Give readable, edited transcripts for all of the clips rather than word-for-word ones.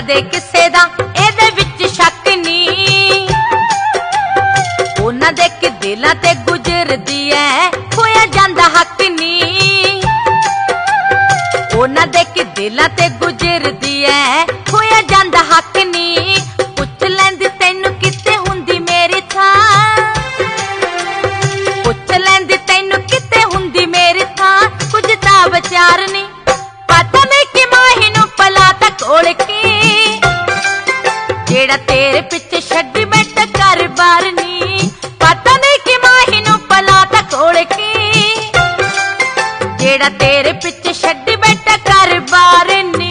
कदे किसे दा एदे विच शक नी। उन्हां दे कि दिलां ते गुजरदी ऐ खोया जांदा हक नी। उन्हां दे कि दिलां ते गुजरदी ऐ खोया जांदा हक नी। पुछ लैंदी तैनू किते हुंदी मेरी थां, पुछ लैंदी तैनू किते हुंदी मेरी थां। कुछ दा विचार नी पता नहीं कि माही नू पला ता कोल की जेड़ा तेरे पिछे छड्डी बैठा घर बार नी। पता नहीं कि माही नू पला ता कोल की जेड़ा तेरे पिछे छड्डी बैठा घर बार नी।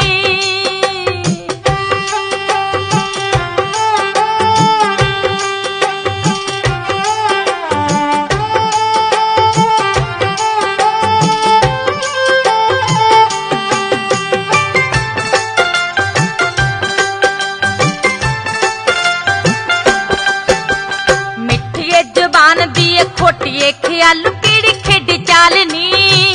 खोटिए ख्याल केड़ी खेडी चालनी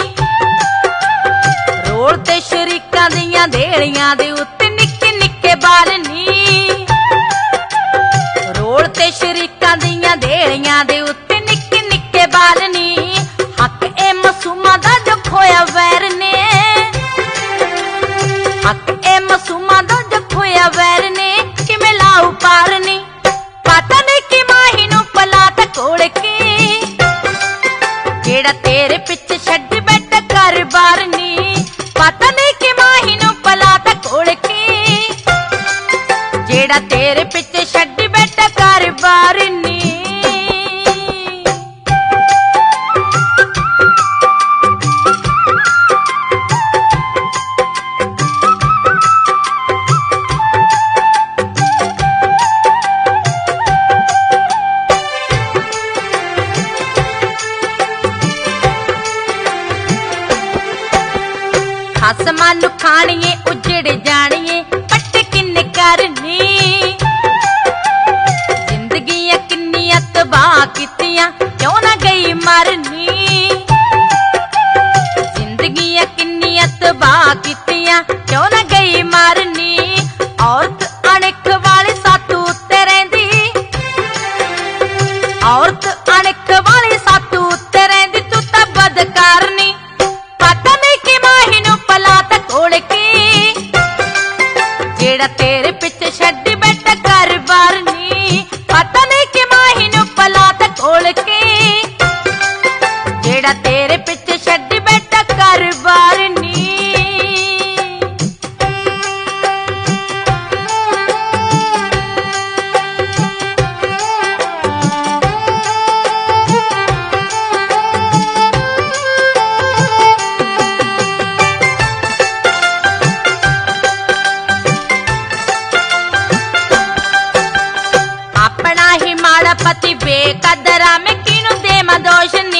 रोल ते शरीकां दियां देड़ियां दे उत्ते निक्के निक्के बाल नी। रोल ते शरीकां दियां देड़ियां दे उत्ते निक्के निक्के बाल नी। हक ए मासूमा दा जो खोया वैर ने, हक ए मासूमा दा जो खोया वैर ने किवें लाऊ पार नी। पता नहीं कि माही नू पला ता कोल की जेड़ा तेरे पिछे छड्डी बैठा घर बार नी। पता नहीं कि माही नू पला ता कोल की जेड़ा तेरे पिछे छड्डी बैठा घर बार नी। खसमां नू खाणिए उजड़ जाणिए पट किन्ने करनी। जिंदगियां किन्नियां तबाह कीतियां क्यों ना गई मरनी। जिंदगियां किन्नियां तबाह कीतियां क्यों ना गई मरनी। औरत अणख वाली सातू उत्ते रहिंदी, औरत अणख वाली सातू उत्ते रहिंदी तू तां बदकारनी। पता नहीं कि माही नू पला ता कोल की जेड़ा तेरे पिछे छड्डी बैठा घर बार नी। पता नहीं कि माही नू पला ता कोल की जेड़ा तेरे पिछे छड्डी बैठा घर बार नी। पति बेकदरा में किनू देवां दोष नी।